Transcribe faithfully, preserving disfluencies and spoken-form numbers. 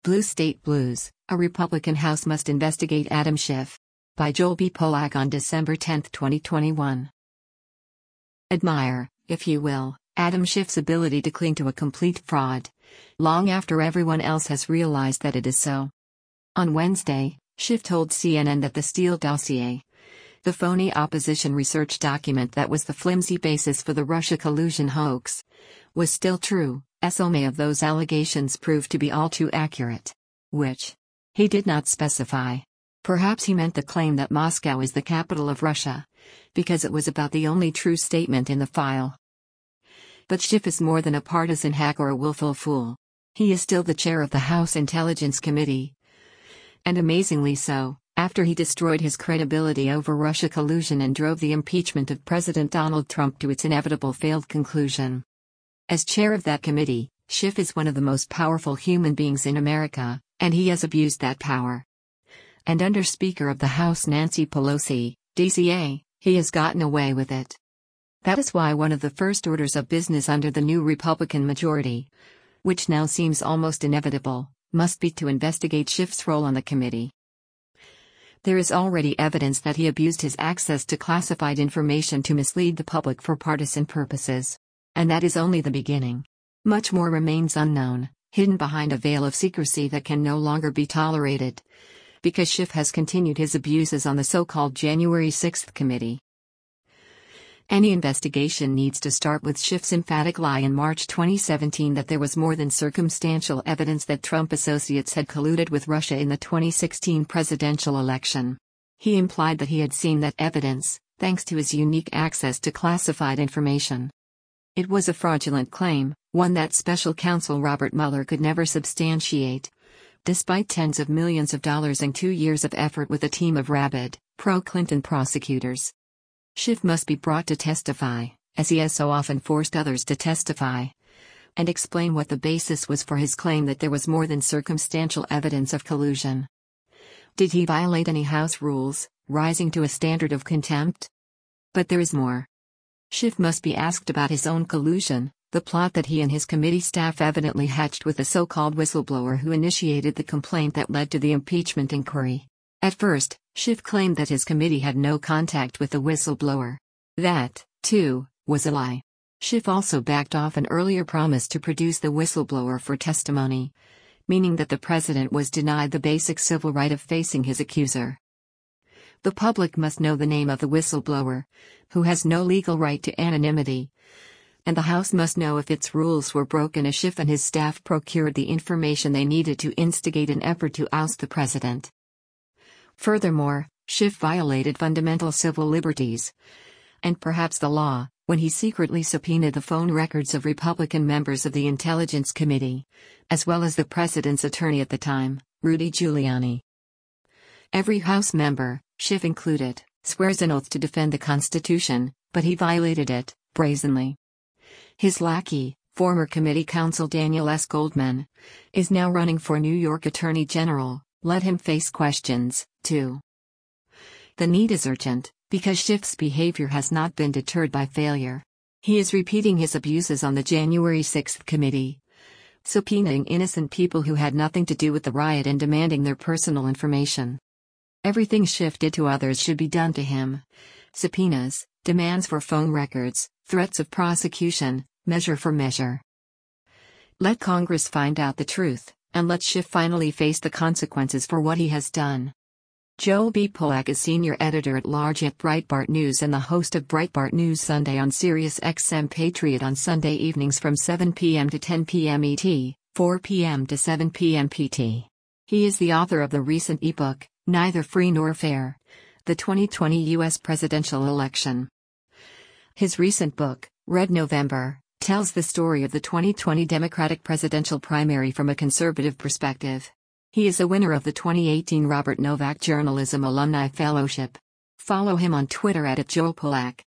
Blue State Blues, a Republican House must investigate Adam Schiff. By Joel B. Polak on December tenth, twenty twenty-one. Admire, if you will, Adam Schiff's ability to cling to a complete fraud, long after everyone else has realized that it is so. On Wednesday, Schiff told C N N that the Steele dossier, the phony opposition research document that was the flimsy basis for the Russia collusion hoax, was still true, as only of those allegations proved to be all too accurate. Which? He did not specify. Perhaps he meant the claim that Moscow is the capital of Russia, because it was about the only true statement in the file. But Schiff is more than a partisan hack or a willful fool. He is still the chair of the House Intelligence Committee. And amazingly so, after he destroyed his credibility over Russia collusion and drove the impeachment of President Donald Trump to its inevitable failed conclusion. As chair of that committee, Schiff is one of the most powerful human beings in America, and he has abused that power. And under Speaker of the House Nancy Pelosi, D C A, he has gotten away with it. That is why one of the first orders of business under the new Republican majority, which now seems almost inevitable, must be to investigate Schiff's role on the committee. There is already evidence that he abused his access to classified information to mislead the public for partisan purposes. And that is only the beginning. Much more remains unknown, hidden behind a veil of secrecy that can no longer be tolerated, because Schiff has continued his abuses on the so-called January sixth committee. Any investigation needs to start with Schiff's emphatic lie in March twenty seventeen that there was more than circumstantial evidence that Trump associates had colluded with Russia in the twenty sixteen presidential election. He implied that he had seen that evidence, thanks to his unique access to classified information. It was a fraudulent claim, one that special counsel Robert Mueller could never substantiate. Despite tens of millions of dollars and two years of effort with a team of rabid, pro-Clinton prosecutors. Schiff must be brought to testify, as he has so often forced others to testify, and explain what the basis was for his claim that there was more than circumstantial evidence of collusion. Did he violate any House rules, rising to a standard of contempt? But there is more. Schiff must be asked about his own collusion, the plot that he and his committee staff evidently hatched with the so-called whistleblower who initiated the complaint that led to the impeachment inquiry. At first, Schiff claimed that his committee had no contact with the whistleblower. That, too, was a lie. Schiff also backed off an earlier promise to produce the whistleblower for testimony, meaning that the president was denied the basic civil right of facing his accuser. The public must know the name of the whistleblower, who has no legal right to anonymity. And the House must know if its rules were broken as Schiff and his staff procured the information they needed to instigate an effort to oust the president. Furthermore, Schiff violated fundamental civil liberties, and perhaps the law, when he secretly subpoenaed the phone records of Republican members of the Intelligence Committee, as well as the president's attorney at the time, Rudy Giuliani. Every House member, Schiff included, swears an oath to defend the Constitution, but he violated it, brazenly. His lackey, former committee counsel Daniel S. Goldman, is now running for New York Attorney General. Let him face questions, too. The need is urgent, because Schiff's behavior has not been deterred by failure. He is repeating his abuses on the January sixth committee, subpoenaing innocent people who had nothing to do with the riot and demanding their personal information. Everything Schiff did to others should be done to him. Subpoenas, demands for phone records, threats of prosecution, measure for measure. Let Congress find out the truth, and let Schiff finally face the consequences for what he has done. Joel B. Polak is senior editor-at-large at Breitbart News and the host of Breitbart News Sunday on Sirius X M Patriot on Sunday evenings from seven p m to ten p m E T, four p m to seven p m P T. He is the author of the recent ebook, Neither Free Nor Fair: The twenty twenty U S Presidential Election. His recent book, Red November, tells the story of the twenty twenty Democratic presidential primary from a conservative perspective. He is a winner of the twenty eighteen Robert Novak Journalism Alumni Fellowship. Follow him on Twitter at Joel Polak.